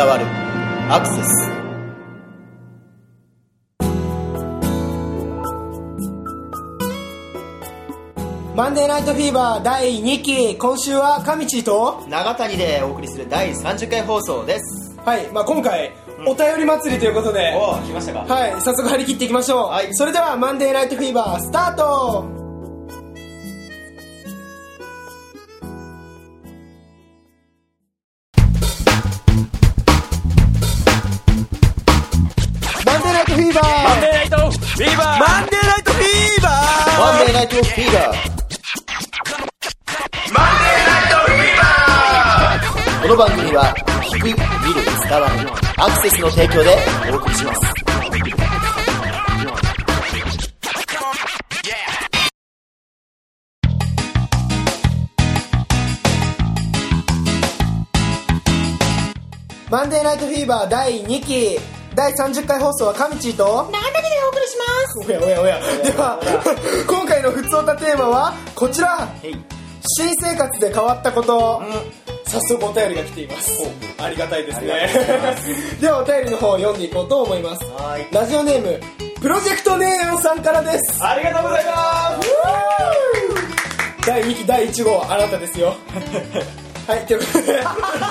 伝わるアクセス。 マンデーナイトフィーバー第2期、今週は上地と長谷でお送りする第30回放送です。 はい、今回、お便り祭りということで、 おー、来ましたか。 はい、早速張り切っていきましょう。 はい、 それではマンデーナイトフィーバースタート。マンデーナイトフィーバー、 マンデーナイトフィーバー、 マンデーナイトフィーバー、 マンデーナイトフィーバー、この番組は聞く、見る、伝わるアクセスの提供でお送りします。 マンデーナイトフィーバー第2期第30回放送は上地と長谷でお送りします。おやおやでは今回のふつおたテーマはこちら、新生活で変わったこと、早速お便りが来ています。ありがたいですね。ではお便りの方を読んでいこうと思います。ラジオネームプロジェクトネーヤンさんからです。 ありがとうございます。 第2期第1号あなたですよ。はい、ということで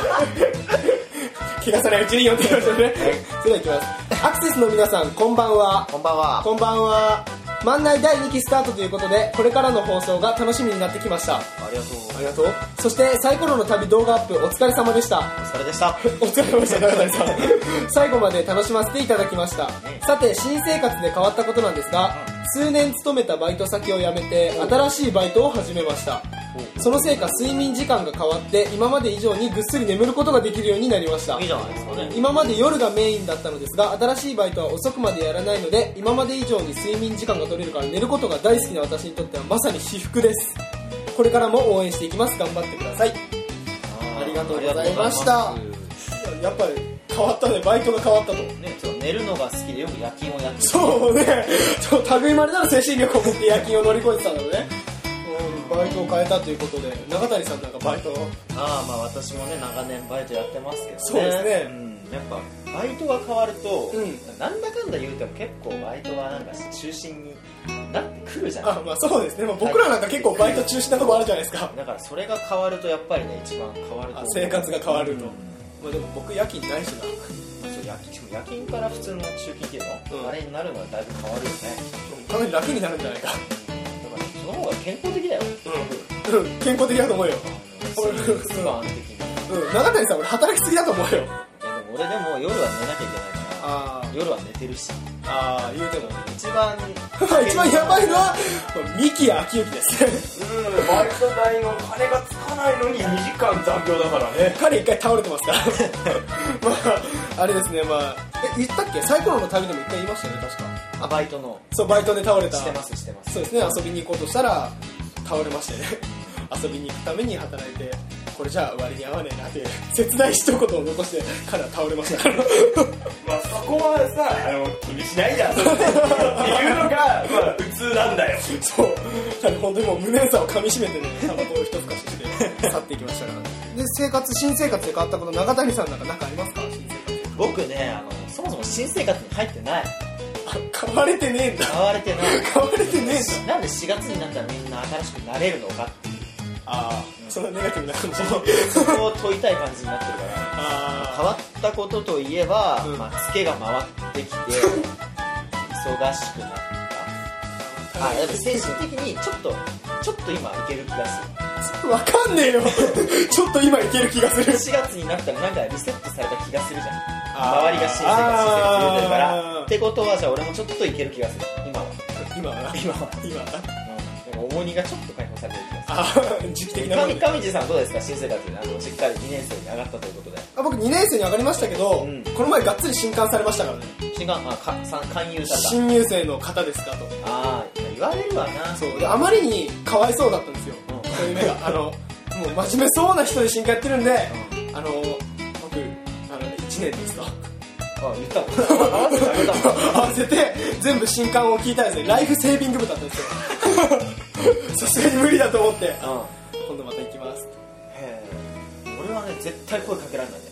気がさないうちに読んでいきましょうね。それではいきます。アクセスの皆さん、こんばんは。 こんばんは。 こんばんは。万内第2期スタートということで、これからの放送が楽しみになってきました。 ありがとう。 ありがとう。そしてサイコロの旅動画アップお疲れ様でした。 お疲れでした。 お疲れ様でした、中谷さん。最後まで楽しませていただきました。さて、新生活で変わったことなんですが、数年勤めたバイト先を辞めて新しいバイトを始めました。そのせいか睡眠時間が変わって今まで以上にぐっすり眠ることができるようになりました。 いいじゃないですかね。 今まで夜がメインだったのですが、新しいバイトは遅くまでやらないので今まで以上に睡眠時間が取れるから寝ることが大好きな私にとってはまさに至福です。これからも応援していきます。頑張ってください。ありがとうございました。やっぱり変わったね。バイトが変わったと、 ね、寝るのが好きでよく夜勤をやってる。 そうね、類まれなる精神力を持って夜勤を乗り越えてたんだろうね。バイトを変えたということで、長谷さんなんかバイト。 私もね長年バイトやってますけどね。 そうですね、 やっぱバイトが変わると、なんだかんだ言うても結構バイトがなんか中心になってくるじゃない。 そうですね、僕らなんか結構バイト中心なとこあるじゃないですか。 だからそれが変わるとやっぱりね一番変わると思う。 生活が変わると、でも僕夜勤ないしな。 夜勤から普通の中勤っていうの、あれになるのはだいぶ変わるよね。 かなり楽になるんじゃないか。 その方が健康的だよ。 健康的だと思うよ。 一番安定。 長谷さん、俺働きすぎだと思うよ。 俺でも夜は寝なきゃいけないから、夜は寝てるし。 言うても一番やばいのは三木明之です。 バイト代の金がつかないのに2時間残業だからね。 彼一回倒れてますからあれですね。言ったっけ、サイコロの旅でも一回言いましたよね、確か。 バイトの。 そう、バイトで倒れた。 してます。 そうですね、遊びに行こうとしたら倒れましてね。遊びに行くために働いて、これじゃあ割に合わねえなって切ない一言を残して彼は倒れましたからそこはさ、気にしないじゃんっていうのが、普通なんだよ。 そう、本当にもう無念さをかみしめてね、タバコを一ふかしして去っていきましたから。で、新生活で変わったこと、長谷さんなんか何かありますか？新生活。 僕ね、そもそも新生活に入ってない。 変われてねえんだ。 変われてない。 変われてねえんだ。 なんで4月になったらみんな新しくなれるのかっていう。 そんなネガティブな感じ。 そこを問いたい感じになってるから。変わったことといえば、ツケが回ってきて忙しくなった。でも精神的にちょっと今いける気がする。 わかんねえよ。ちょっと今いける気がする。 4月になったらなんかリセットされた気がするじゃん。周りが新生活してるからってことは、じゃあ俺もちょっといける気がする。今は重荷がちょっと解放されてる気がする。 時期的な。 上地さんどうですか、新生活でしっかり2年生に上がったということで。 僕2年生に上がりましたけど、この前がっつり新刊されましたからね。 勧誘された。 新入生の方ですかと。 言われるわな。 そうで、あまりにかわいそうだったんですよ、そういう目が。もう真面目そうな人で新刊やってるんで、僕1年ですと言ったもん。 合わせて全部新刊を聞いたらですね、ライフセービング部だったんですよ。さすがに無理だと思って、今度また行きます。 俺はね絶対声かけられないね。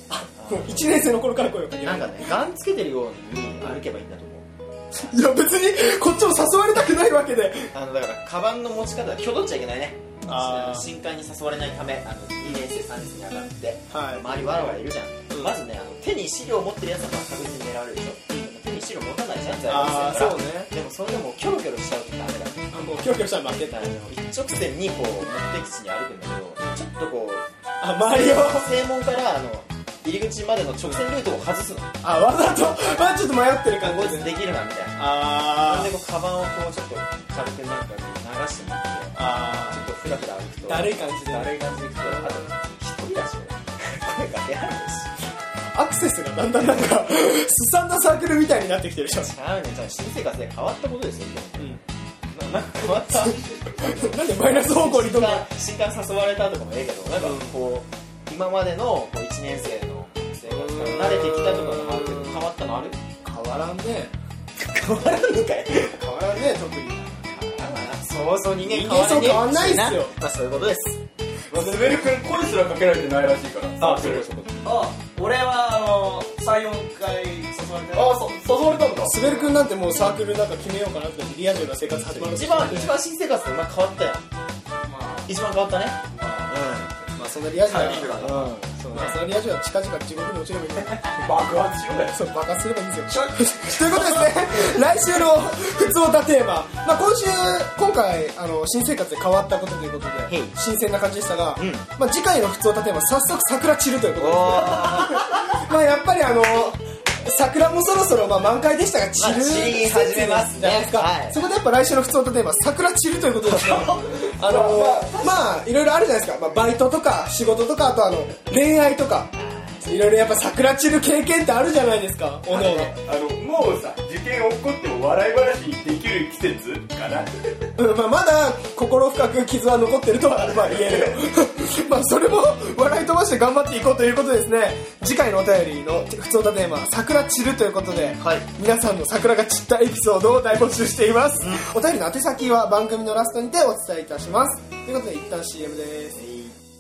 1年生の頃から声をかけられる。 なんかね、ガンつけてるように歩けばいいんだと思う。 いや別にこっちも誘われたくないわけで、 だからカバンの持ち方は挙動っちゃいけないね。新刊に誘われないため、2年生3年生に上がって、はい、周りわらわらいるじゃん、まずね、手に資料を持ってるやつは確実に狙われるでしょ。手に資料持たないじゃん、在学生だから。そうね。でもそれでもキョロキョロしちゃうとダメだ。 もうキョロキョロしたら負けた。 一直線にこう目的地に歩くんだけど、ちょっとこう周りを正門から入り口までの直線ルートを外すの。 わざとちょっと迷ってる感じできるなみたいな。なんでこうカバンをこうちょっと軽くなんか流してもらって、ちょっとフラフラ歩くとだるい感じで行くと、あと一人だし声かけられるし、 アクセスがだんだんなんかすさんだサークルみたいになってきてるじゃん。 違うね、新生活で変わったことですよ。なんか変わったなんでマイナス方向にどんどん新刊誘われたとかもええけど、なんかこう今までの1年生の生活から慣れてきたとかもあるけど、変わったのある？ 変わらんね。 変わらんのかい？ 変わらんね、特に。 そう人間変わんないっすよ。 そういうことです。 スベル君声すらかけられてないらしいから。 俺は3、4回誘われて。 誘われたんだ。 スベル君なんてもうサークルなんか決めようかなってリア充な生活始まる。 一番新生活で変わったよ。一番変わったね。 そのリア充はそのリア充は近々地獄に落ちればいいんだよ。 爆発しようだよ。 そう、爆発すればいいんですよ。ということですね、来週のふつおたテーマ、今回新生活で変わったことということで新鮮な感じでしたが、次回のふつおたテーマ、早速桜散るということですね。やっぱり桜もそろそろ満開でしたが散る散り始めますじゃないですか。そこでやっぱ来週のふつおたテーマ、桜散るということですね。いろいろあるじゃないですか。バイトとか仕事とか、あと恋愛とか、いろいろやっぱ桜散る経験ってあるじゃないですか。おのもうさ、受験起こっても笑い話にできる季節かな。 まだ心深く傷は残ってるとは言えるよ。それも笑い飛ばして頑張っていこうということですね。次回のお便りのふつおたテーマ、桜散るということで、皆さんの桜が散ったエピソードを大募集しています。お便りの宛先は番組のラストにてお伝えいたします。ということで一旦 CM です。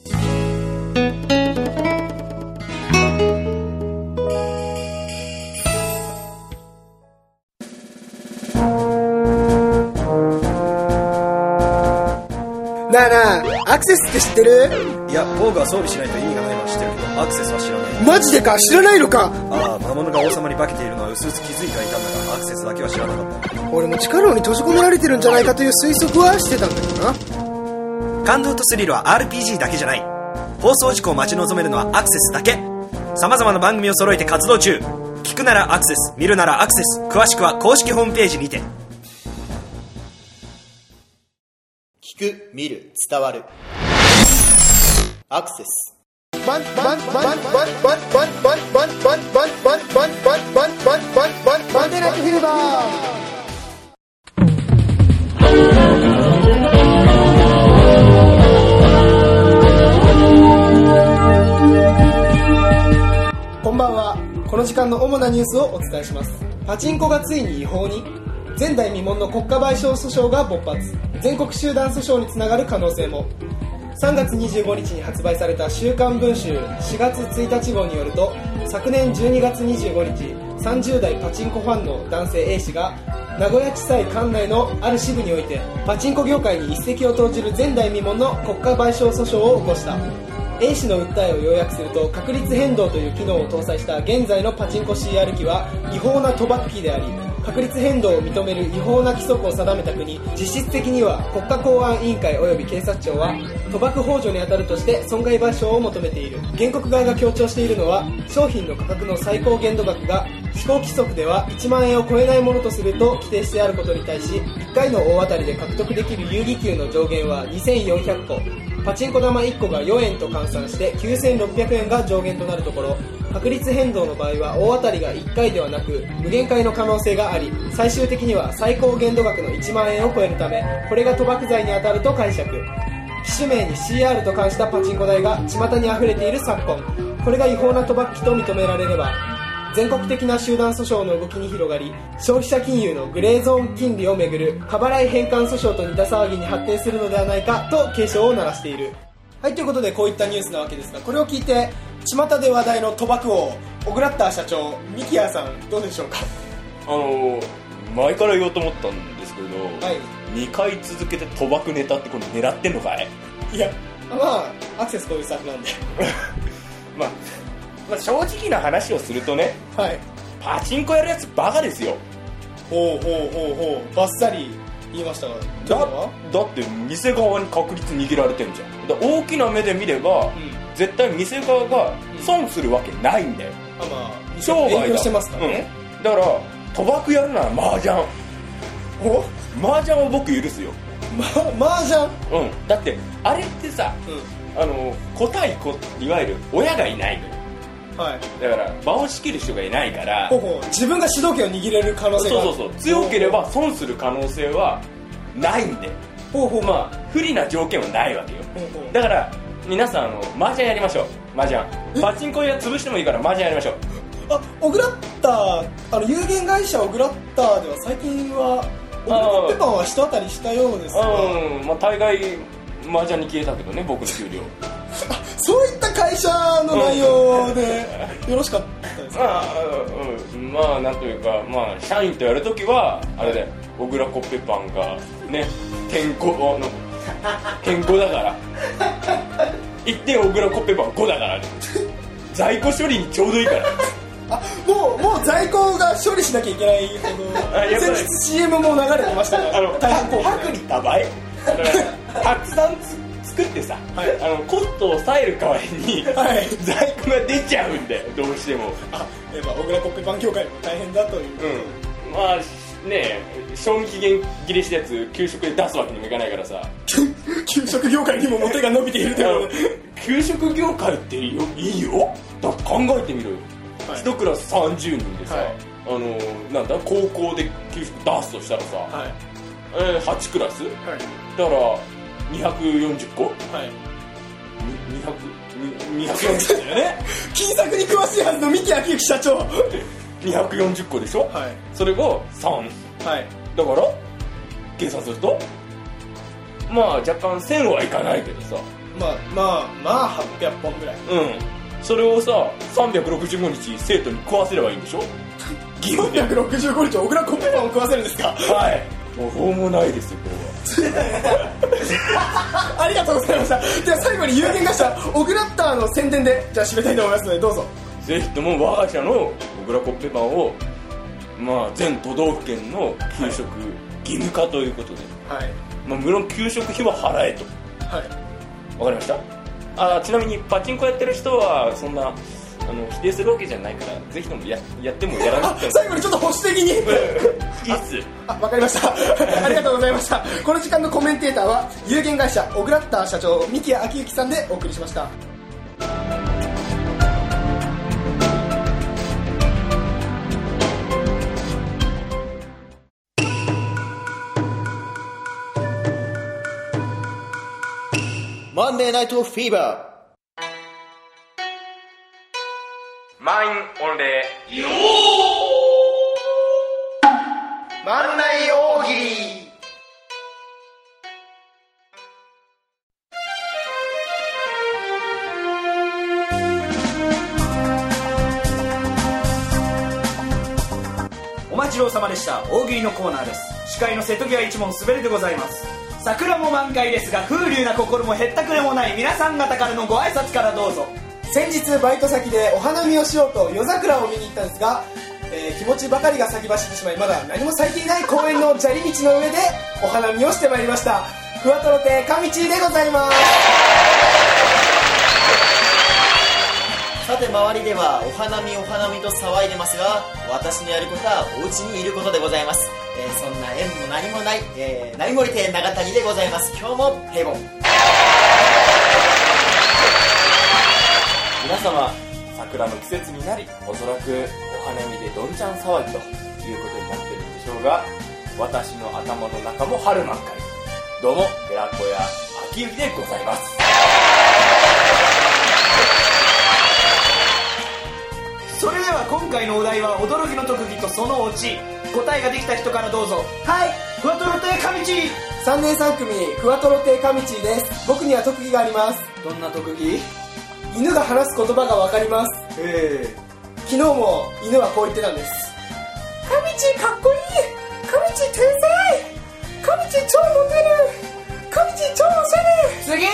なあ、アクセスって知ってる？ いや、防具は装備しないと意味がないのは知ってるけど、アクセスは知らない。 マジでか？知らないのか？ 魔物が王様に化けているのは薄々気づいてはいたんだが、アクセスだけは知らなかった。 俺も地下牢に閉じ込められてるんじゃないかという推測はしてたんだけどな。感動とスリルは RPG だけじゃない。放送事故を待ち望めるのはアクセスだけ。様々な番組を揃えて活動中。聞くならアクセス、見るならアクセス。詳しくは公式ホームページにて。 聞く、見る、伝わる。アクセス。 バンテナフィルバー。こんばんは。この時間の主なニュースをお伝えします。パチンコがついに違法に？前代未聞の国家賠償訴訟が勃発。全国集団訴訟につながる可能性も。3月25日に発売された週刊文春4月1日号によると、昨年12月25日、30代パチンコファンの男性 A 氏が名古屋地裁管内のある支部においてパチンコ業界に一石を投じる前代未聞の国家賠償訴訟を起こした。 A 氏の訴えを要約すると、確率変動という機能を搭載した現在のパチンコ CR 機は違法な賭博機であり、確率変動を認める違法な規則を定めた国、実質的には国家公安委員会及び警察庁は賭博幇助に当たるとして損害賠償を求めている。原告側が強調しているのは、商品の価格の最高限度額が施行規則では1万円を超えないものとすると規定してあることに対し、1回の大当たりで獲得できる遊戯球の上限は2400個、パチンコ玉1個が4円と換算して9600円が上限となるところ、確率変動の場合は大当たりが1回ではなく無限回の可能性があり、最終的には最高限度額の1万円を超えるため、これが賭博罪に当たると解釈。機種名に CR と冠したパチンコ台が巷に溢れている昨今、これが違法な賭博機と認められれば、全国的な集団訴訟の動きに広がり、消費者金融のグレーゾーン金利をめぐる過払い返還訴訟と似た騒ぎに発展するのではないかと警鐘を鳴らしている。はい、ということでこういったニュースなわけですが、これを聞いて巷で話題の賭博王オグラッター社長ミキヤさんどうでしょうか。 前から言おうと思ったんですけど、 はい、 2回続けて賭博ネタってこれ狙ってんのかい？ いや、まあアクセスこういうスタッフなんでまあ正直な話をするとね、 はい、 パチンコやるやつバカですよ。 ほうバッサリ言いましたが、 だって店側に確率握られてんじゃん。だ大きな目で見れば、絶対店側が損するわけないんだよ。商売だ。 してますからね。 だから賭博やるなら麻雀。麻雀を僕許すよ。 麻雀？ だってあれってさ、子対子、いわゆる親がいないのよ。はい、だから場を仕切る人がいないから、 自分が主導権を握れる可能性がある。 そう強ければ損する可能性はないんで、まあ不利な条件はないわけよ。だから皆さん麻雀やりましょう。麻雀パチンコ屋潰してもいいから麻雀やりましょう。 オグラッター有限会社オグラッターでは最近はオグラコッペパンは一当たりしたようですが、 まあ大概麻雀に消えたけどね、僕の給料そういった会社の内容でよろしかったですか？ まあなんというか、まあ社員とやるときはあれで小倉コッペパンがね点5だから1点小倉コッペパン5だからね在庫処理にちょうどいいからもう在庫が処理しなきゃいけないほど先日 CM も流れてましたから大変効果薄利多売たくさん作ってさ、コストを抑える代わりに、在庫が出ちゃうんだよ、どうしても。 小倉コッペパン業界も大変だという、 まあね、賞味期限切れしたやつ給食で出すわけにもいかないからさ給食業界にもモテが伸びているという給食業界っていいよ。だから考えてみるよ、1クラス30人でさ、なんだ高校で給食出すとしたらさ、8クラス、だから240個、240個だよね金策に詳しいはずの三木明之社長 240個でしょ、それが3、だから計算するとまあ若干1000はいかないけどさ、 まあ800本ぐらい、 それをさ365日生徒に食わせればいいんでしょ 365日小倉コッペパンを食わせるんですか？ もう法もないですよこれはありがとうございました。では最後に有限会社オグラッターの宣伝でじゃあ締めたいと思いますのでどうぞ。 ぜひとも我が社の小倉コッペパンをまあ全都道府県の給食義務化ということで、まあ無論給食費は払えと。わかりました。ちなみにパチンコやってる人はそんな否定するわけじゃないからぜひとも やってもやらなくても最後にちょっと保守的にいいっす。 わかりましたありがとうございました。この時間のコメンテーターは有限会社オグラッター社長三木明之さんでお送りしました。 マンデーナイトフィーバー満員御礼万内大喜利。 お待ちどうさまでした。大喜利のコーナーです。司会の瀬戸際一門すべりでございます。桜も満開ですが風流な心もへったくれもない皆さん方からのご挨拶からどうぞ。 先日バイト先でお花見をしようと夜桜を見に行ったんですが、気持ちばかりが先走ってしまいまだ何も咲いていない公園の砂利道の上でお花見をしてまいりました。ふわとろ亭かみちでございます。 さて周りではお花見と騒いでますが私のやることはお家にいることでございます。そんな縁も何もない、成森亭長谷でございます。今日も平凡。 皆様桜の季節になりおそらくお花見でどんちゃん騒ぎということになっているんでしょうが私の頭の中も春満開。どうも寺子屋秋雪でございます。 それでは今回のお題は驚きの特技とそのオチ。答えができた人からどうぞ。ふわとろ亭かみち。 3年3組ふわとろ亭かみちです。僕には特技があります。 どんな特技？ 犬が話す言葉がわかります。昨日も犬はこう言ってたんです。かみちかっこいい、かみち天才、かみち超モテる、かみち超おしゃれ、すげ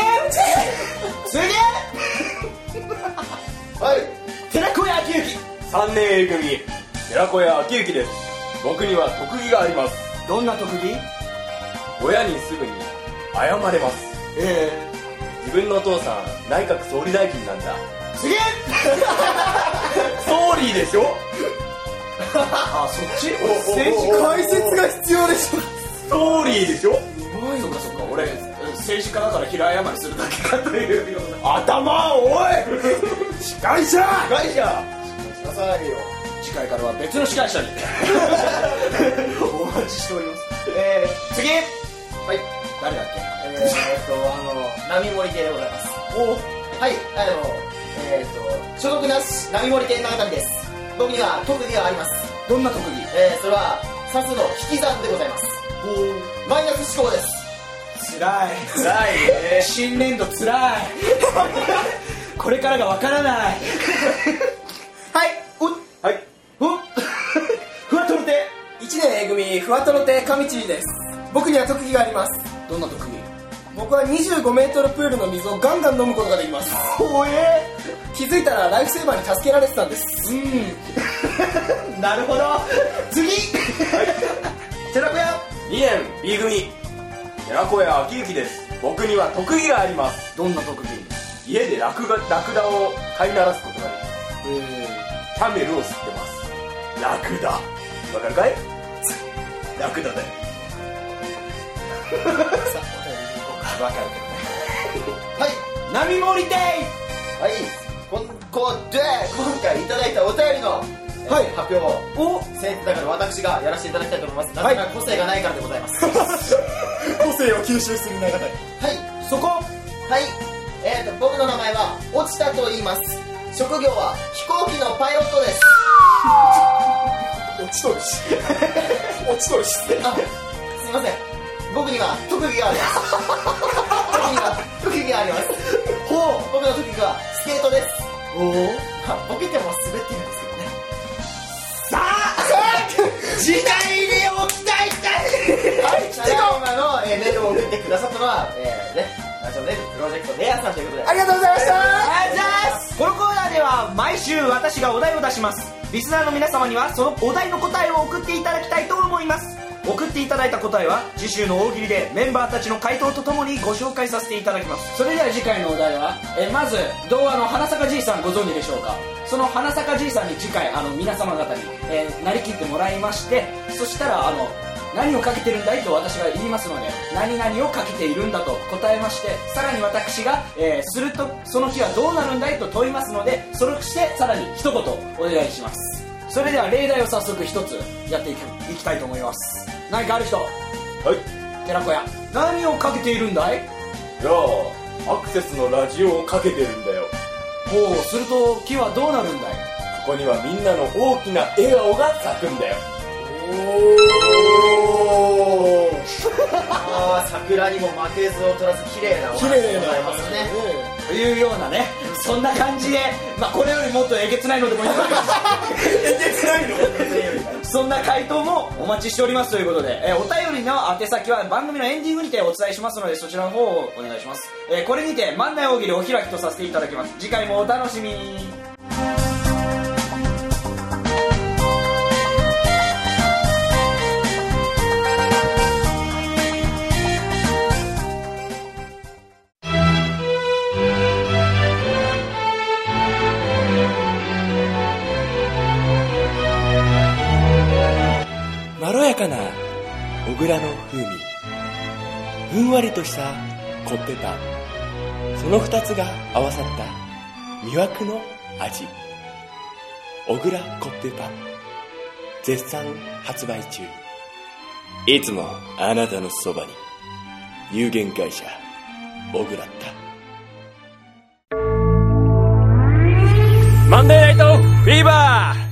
えはい、寺子屋明之 3年 A 組寺子屋明之です。僕には特技があります。 どんな特技？ 親にすぐに謝れます。自分のお父さん内閣総理大臣なんだ。 すげえ総理でしょあ、そっち政治解説が必要でしょ。 総理でしょ。 そうかそうか、俺政治家だから平謝りするだけかというような。 頭おい司会者なさいよ。 次回からは別の司会者にお待ちしております。 次、はい、 誰だっけ？ 波盛り亭でございます。はい、所属なし波盛り亭長谷です。僕には特技があります。 どんな特技？ それは指すの引き算でございます。マイナス思考です。 つらいね。新年度つらいこれからがわからないはい、 はい、 ふわとろ亭1年 A 組ふわとろ亭上地です。僕には特技があります。 どんな特技？ 僕は25メートルプールの水をガンガン飲むことができます。気づいたらライフセーバーに助けられてたんです。 なるほど。次、寺子屋 2年 B 組寺子屋明之です。僕には特技があります。 どんな特技？ 家でラクダを飼いならすことができます。キャメルを吸ってます。ラクダわかるかい？ラクダだよ。 わかるけどね。はい、 波盛り亭。 はい、今回いただいたお便りの、発表を僭越だから私がやらせていただきたいと思います。なぜなら個性がないからでございます。 個性を吸収する長谷。 はい、 そこ。 はい、僕の名前は落ちたと言います。職業は飛行機のパイロットです。 落ちとるし落ちとるし。 すいません、僕には特技があります。特技があります。僕の特技はスケートです。ボケても滑ってるんですけどね。さあ次回にお期待したい。はい、ただいまのメールを送ってくださったのはラジオネームプロジェクトレアさんということで、 ありがとうございました。 ありがとうございます。このコーナーでは毎週私がお題を出します。リスナーの皆様にはそのお題の答えを送っていただきたいと思います。送っていただいた答えは次週の大喜利でメンバーたちの回答とともにご紹介させていただきます。 それでは次回のお題は、まず童話の花坂じいさんご存知でしょうか。その花坂じいさんに次回皆様方に、なりきってもらいまして、そしたら何をかけてるんだいと私が言いますので、何々をかけているんだと答えまして、さらに私が、するとその日はどうなるんだいと問いますので、それしてさらに一言お願いします。それでは例題を早速一つやっていきたいと思います。何かある人？ はい、 寺子屋、何をかけているんだい？ いやアクセスのラジオをかけてるんだよ。 すると木はどうなるんだい？ ここにはみんなの大きな笑顔が咲くんだよ。 桜にも負けず劣らず綺麗なお話でございますね。 というようなね、そんな感じで、これよりもっとえげつないのでもいいんだけどえげつないのそんな回答もお待ちしておりますということで、お便りの宛先は番組のエンディングにてお伝えしますので、そちらの方をお願いします。これにて万内大喜利お開きとさせていただきます。次回もお楽しみに。 まろやかな小倉の風味、ふんわりとしたコッペパン、その2つが合わさった魅惑の味、小倉コッペパン、絶賛発売中。いつもあなたのそばに、有限会社小倉った。マンデーナイトフィーバー。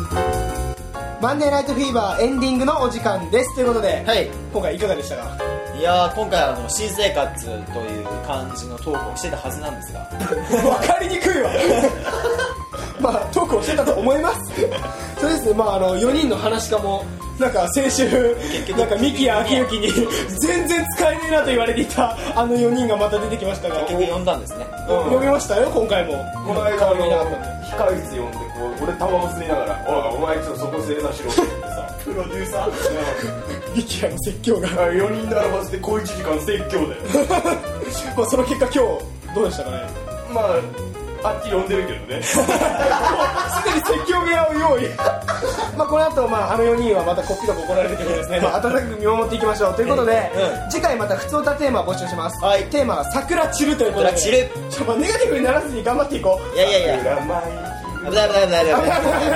マンデーナイトフィーバーエンディングのお時間ですということで、今回いかがでしたか？ いやー、今回は新生活という感じのトークをしてたはずなんですが分かりにくいわまあトークをしてたと思いますそうですね、まあ4人の話かもなんか先週なんかミキやアキユキに全然使えねえなと言われていた4人がまた出てきましたが、 結局呼んだんですね。 呼びましたよ今回も。 この間控室呼んで俺タバコ吸いながらお前ちょっとそこ正座しろってさプロデューサーミキヤの説教が 4人並ばせて小1時間説教だよまあその結果今日どうでしたかね。 まああっち呼んでるけどねすでに説教部屋を用意まあこの後まあ4人はまたこっぴどく怒られるということですね、まあ、温かく見守っていきましょうということで、次回また普通歌テーマを募集します、はい、テーマは桜散るということで、 桜散るちょっとネガティブにならずに頑張っていこう。 いやいやいや、危ない危ないよ。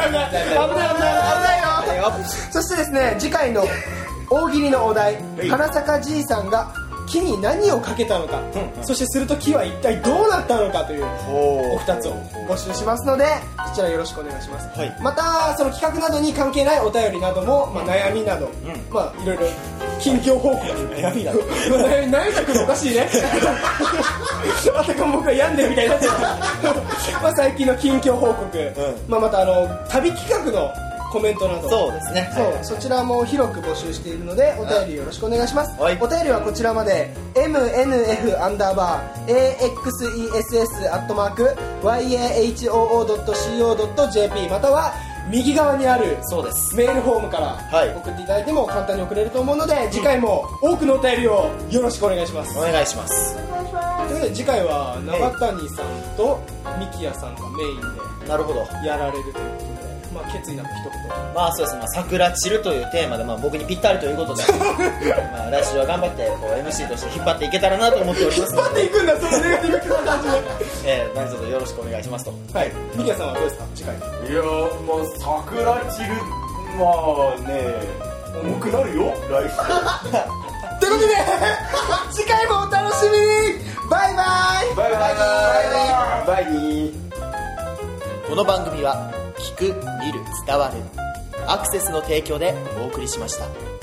そしてですね、次回の大喜利のお題、花坂じいさんが木に何をかけたのか、そしてすると木は一体どうなったのかというお二つを募集しますので、そちらよろしくお願いします、はい、またその企画などに関係ないお便りなども、まあ、悩みなど、まあいろいろ近況報告悩みなど悩みたくのおかしいねあたかも僕が病んでるみたいになってるまあ最近の近況報告、まあ、また旅企画のコメントなど、 そうですね、 そう、そちらも広く募集しているのでお便りよろしくお願いします、お便りはこちらまで mnf_axes@yahoo.co.jp または右側にあるそうですメールフォームから送っていただいても簡単に送れると思うので、次回も多くのお便りをよろしくお願いします。 お願いします。 ということで次回は長谷さんとミキヤさんがメインでなるほどやられるということで、まあ、決意なく一言。 まあそうですね、まあ、桜散るというテーマで、まあ、僕にぴったりということでまあ来週は頑張ってこう MC として引っ張っていけたらなと思っております引っ張っていくんだ、そのネガティブな感じで何卒よろしくお願いしますと。 はい、ミキヤさんはどうですか次回。 いやー、まあ桜散る、まあね重くなるよ来週ということで次回もお楽しみに。バイバイバイバイバイバイバイ。 この番組は聞く見る伝わるアクセスの提供でお送りしました。